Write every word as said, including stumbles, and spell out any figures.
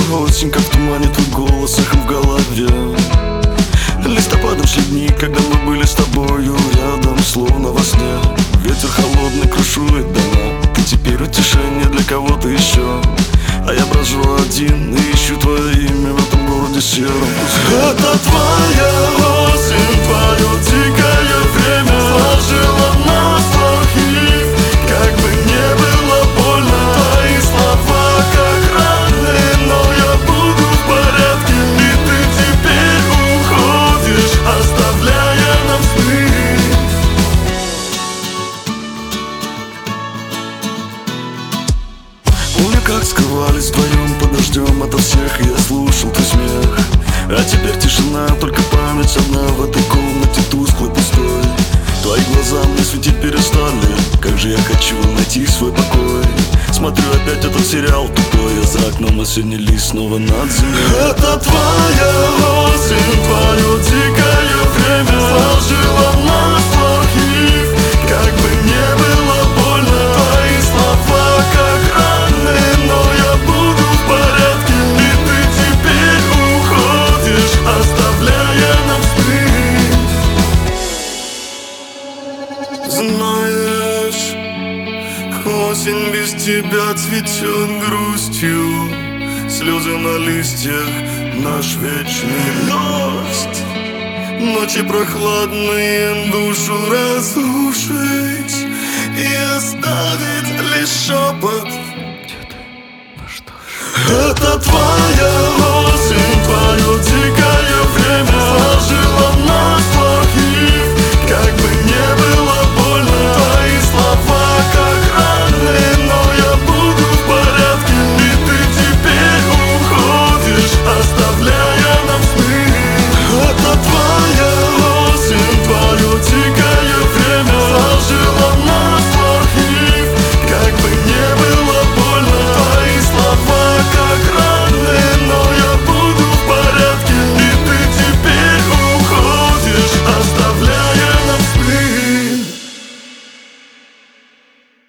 осень, как в тумане, твой голос эхом в голове. Листопадом шли дни, когда мы были с тобою рядом, словно во сне. Ветер холодный крушует дома, ты теперь утешение для кого-то еще. А я брожу один и ищу твое имя в этом городе сером. Это твоя осень, твое дикое время сложило нас двоих. Как бы не было больно, твои слова как раны, но я буду в порядке, и ты теперь уходишь, оставляя нам сны. Помню, как скрывались вдвоем под дождем ото всех, я слушал твой смех. А теперь тишина, только память одна в этой комнате тусклой, пустой. Твои глаза мне светить перестали, как же я хочу найти свой покой. Смотрю опять этот сериал тупой, а за окном осенний лист снова над землей. Это твоя осень, твое дикое время сложило нас двоих. Как бы не было больно, твои слова как раны, но я буду в порядке, и ты теперь уходишь, оставляя нам сны. Знаешь, осень без тебя цветет грустью, слезы на листьях, наш вечный дождь. Ночи прохладные душу разрушить и оставить лишь шепот. Это